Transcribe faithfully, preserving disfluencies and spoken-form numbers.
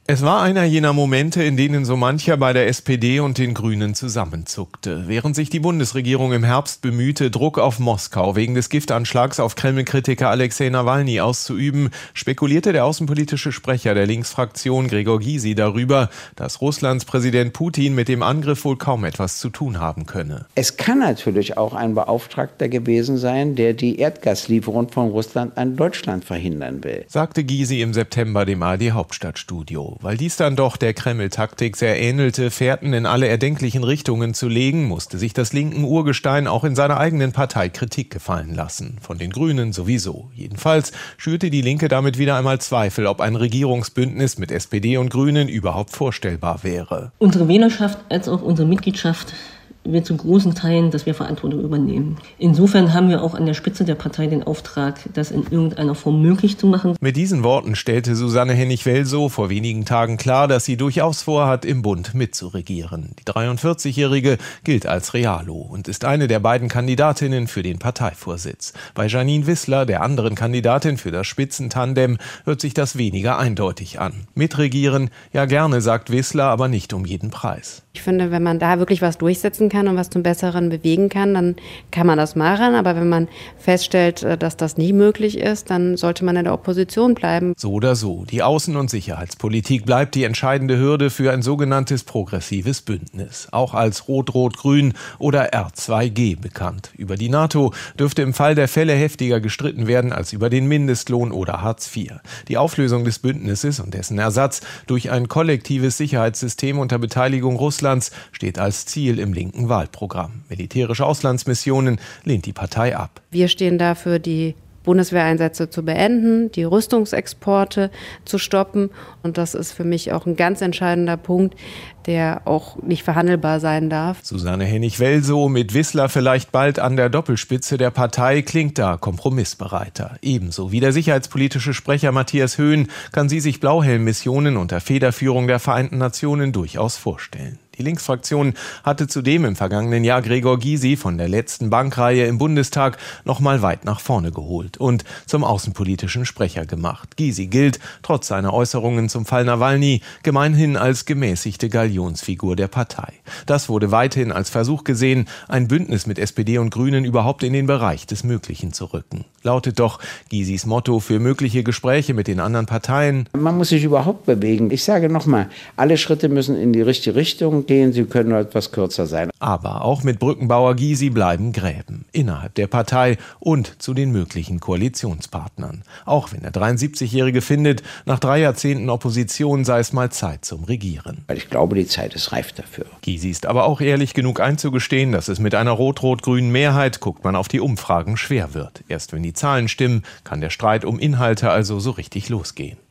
Es war einer jener Momente, in denen so mancher bei der S P D und den Grünen zusammenzuckte. Während sich die Bundesregierung im Herbst bemühte, Druck auf Moskau wegen des Giftanschlags auf Kreml-Kritiker Alexei Nawalny auszuüben, spekulierte der außenpolitische Sprecher der Linksfraktion Gregor Gysi darüber, dass Russlands Präsident Putin mit dem Angriff wohl kaum etwas zu tun haben könne. Es kann natürlich auch ein Beauftragter gewesen sein, der die Erdgaslieferung von Russland an Deutschland verhindern will, sagte Gysi im September dem A R D-Hauptstadtstudio. Weil dies dann doch der Kreml-Taktik sehr ähnelte, Fährten in alle erdenklichen Richtungen zu legen, musste sich das linken Urgestein auch in seiner eigenen Partei Kritik gefallen lassen. Von den Grünen sowieso. Jedenfalls schürte die Linke damit wieder einmal Zweifel, ob ein Regierungsbündnis mit S P D und Grünen überhaupt vorstellbar wäre. Unsere Wählerschaft als auch unsere Mitgliedschaft wir zu großen Teilen, dass wir Verantwortung übernehmen. Insofern haben wir auch an der Spitze der Partei den Auftrag, das in irgendeiner Form möglich zu machen. Mit diesen Worten stellte Susanne Hennig-Welsow vor wenigen Tagen klar, dass sie durchaus vorhat, im Bund mitzuregieren. Die dreiundvierzigjährige gilt als Realo und ist eine der beiden Kandidatinnen für den Parteivorsitz. Bei Janine Wissler, der anderen Kandidatin für das Spitzentandem, hört sich das weniger eindeutig an. Mitregieren, ja gerne, sagt Wissler, aber nicht um jeden Preis. Ich finde, wenn man da wirklich was durchsetzen kann und was zum Besseren bewegen kann, dann kann man das machen. Aber wenn man feststellt, dass das nie möglich ist, dann sollte man in der Opposition bleiben. So oder so, die Außen- und Sicherheitspolitik bleibt die entscheidende Hürde für ein sogenanntes progressives Bündnis. Auch als Rot-Rot-Grün oder R zwei G bekannt. Über die NATO dürfte im Fall der Fälle heftiger gestritten werden als über den Mindestlohn oder Hartz vier. Die Auflösung des Bündnisses und dessen Ersatz durch ein kollektives Sicherheitssystem unter Beteiligung Russlands steht als Ziel im linken Wahlprogramm. Militärische Auslandsmissionen lehnt die Partei ab. Wir stehen dafür, die Bundeswehreinsätze zu beenden, die Rüstungsexporte zu stoppen. Und das ist für mich auch ein ganz entscheidender Punkt, der auch nicht verhandelbar sein darf. Susanne Hennig-Welsow, mit Wissler vielleicht bald an der Doppelspitze der Partei, klingt da kompromissbereiter. Ebenso wie der sicherheitspolitische Sprecher Matthias Höhn kann sie sich Blauhelm-Missionen unter Federführung der Vereinten Nationen durchaus vorstellen. Die Linksfraktion hatte zudem im vergangenen Jahr Gregor Gysi von der letzten Bankreihe im Bundestag noch mal weit nach vorne geholt und zum außenpolitischen Sprecher gemacht. Gysi gilt, trotz seiner Äußerungen zum Fall Nawalny, gemeinhin als gemäßigte Galionsfigur der Partei. Das wurde weithin als Versuch gesehen, ein Bündnis mit S P D und Grünen überhaupt in den Bereich des Möglichen zu rücken. Lautet doch Gysis Motto für mögliche Gespräche mit den anderen Parteien: Man muss sich überhaupt bewegen. Ich sage nochmal, alle Schritte müssen in die richtige Richtung gehen, sie können nur etwas kürzer sein. Aber auch mit Brückenbauer Gysi bleiben Gräben. Innerhalb der Partei und zu den möglichen Koalitionspartnern. Auch wenn der dreiundsiebzigjährige findet, nach drei Jahrzehnten Opposition sei es mal Zeit zum Regieren. Weil ich glaube, die Zeit ist reif dafür. Gysi ist aber auch ehrlich genug einzugestehen, dass es mit einer rot-rot-grünen Mehrheit, guckt man auf die Umfragen, schwer wird. Erst wenn die Zahlen stimmen, kann der Streit um Inhalte also so richtig losgehen.